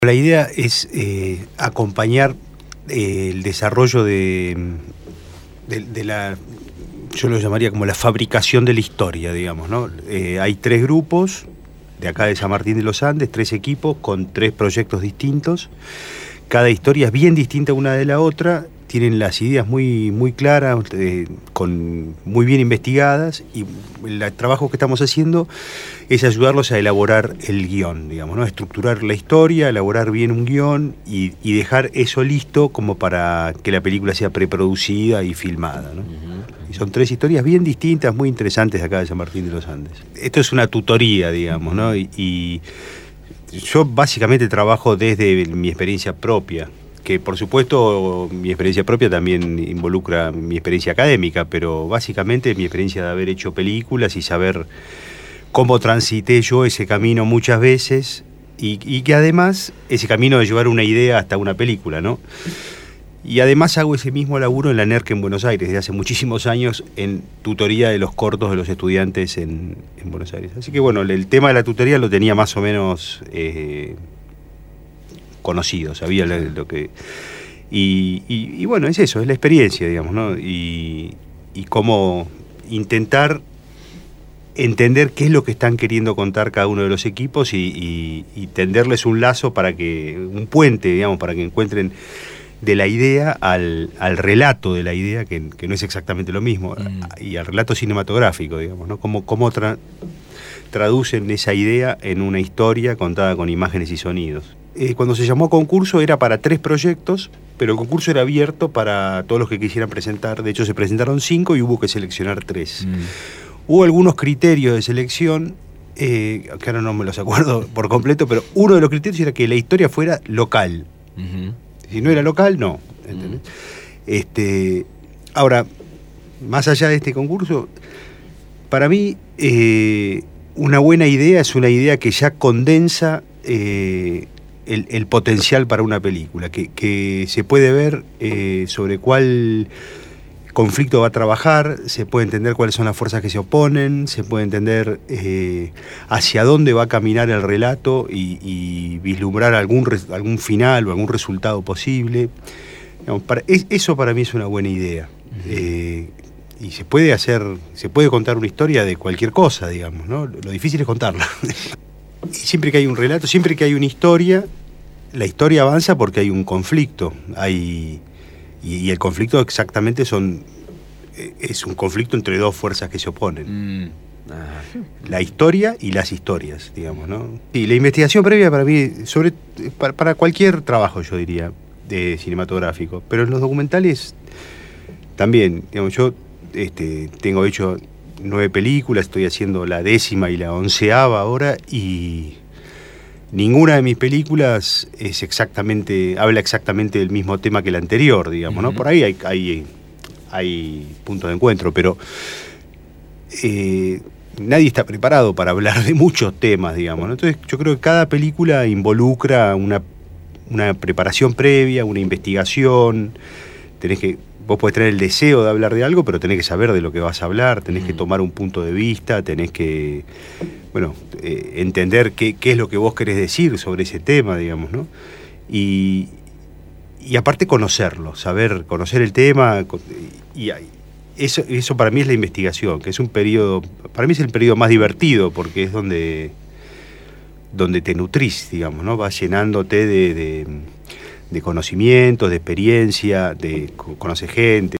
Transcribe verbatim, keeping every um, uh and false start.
La idea es eh, acompañar eh, el desarrollo de, de, de la, yo lo llamaría como la fabricación de la historia, digamos, ¿no? Eh, hay tres grupos de acá de San Martín de los Andes, tres equipos con tres proyectos distintos. Cada historia es bien distinta una de la otra, tienen las ideas muy, muy claras, eh, con, muy bien investigadas, y el trabajo que estamos haciendo es ayudarlos a elaborar el guión, digamos, ¿no? Estructurar la historia, elaborar bien un guión y, y dejar eso listo como para que la película sea preproducida y filmada, ¿no? Uh-huh. Y son tres historias bien distintas, muy interesantes de acá de San Martín de los Andes. Esto es una tutoría, digamos, ¿no? Y, y yo básicamente trabajo desde mi experiencia propia, que por supuesto mi experiencia propia también involucra mi experiencia académica, pero básicamente mi experiencia de haber hecho películas y saber cómo transité yo ese camino muchas veces y, y que además ese camino de llevar una idea hasta una película, ¿no? Y además hago ese mismo laburo en la NERC en Buenos Aires, desde hace muchísimos años, en tutoría de los cortos de los estudiantes en, en Buenos Aires. Así que bueno, el tema de la tutoría lo tenía más o menos eh, conocido, sabía lo, lo que... Y, y, y bueno, es eso, es la experiencia, digamos, ¿no? Y, y cómo intentar entender qué es lo que están queriendo contar cada uno de los equipos y, y, y tenderles un lazo para que, un puente, digamos, para que encuentren de la idea al, al relato de la idea, que, que no es exactamente lo mismo, mm. y al relato cinematográfico, digamos, ¿no? Cómo, cómo tra, traducen esa idea en una historia contada con imágenes y sonidos. Eh, cuando se llamó concurso era para tres proyectos, pero el concurso era abierto para todos los que quisieran presentar. De hecho, se presentaron cinco y hubo que seleccionar tres. Mm. Hubo algunos criterios de selección, eh, que ahora no me los acuerdo por completo, pero uno de los criterios era que la historia fuera local. Uh-huh. Si no era local, no. ¿Entendés? Uh-huh. Este, ahora, más allá de este concurso, para mí eh, una buena idea es una idea que ya condensa eh, el, el potencial para una película, que, que se puede ver eh, sobre cuál conflicto va a trabajar, se puede entender cuáles son las fuerzas que se oponen, se puede entender eh, hacia dónde va a caminar el relato y, y vislumbrar algún, algún final o algún resultado posible. Digamos, para, es, eso para mí es una buena idea. Uh-huh. Eh, y se puede hacer, se puede contar una historia de cualquier cosa, digamos, ¿no? Lo difícil es contarla. Y siempre que hay un relato, siempre que hay una historia, la historia avanza porque hay un conflicto, hay... Y, y el conflicto exactamente son es un conflicto entre dos fuerzas que se oponen. Mm. Ah. La historia y las historias, digamos, ¿no? Y la investigación previa para mí, sobre para, para cualquier trabajo, yo diría, de cinematográfico, pero en los documentales también, digamos, yo este, tengo hecho nueve películas, estoy haciendo la décima y la onceava ahora, y ninguna de mis películas es exactamente, habla exactamente del mismo tema que la anterior, digamos, uh-huh. ¿no? Por ahí hay, hay, hay puntos de encuentro, pero eh, nadie está preparado para hablar de muchos temas, digamos, ¿no? Entonces yo creo que cada película involucra una, una preparación previa, una investigación. Tenés que, vos podés tener el deseo de hablar de algo, pero tenés que saber de lo que vas a hablar, tenés uh-huh. que tomar un punto de vista, tenés que... bueno, eh, entender qué, qué es lo que vos querés decir sobre ese tema, digamos, ¿no? Y, y aparte conocerlo, saber, conocer el tema, y eso, eso para mí es la investigación, que es un periodo, para mí es el periodo más divertido, porque es donde, donde te nutrís, digamos, ¿no? Vas llenándote de, de, de conocimientos, de experiencia, de conocer gente.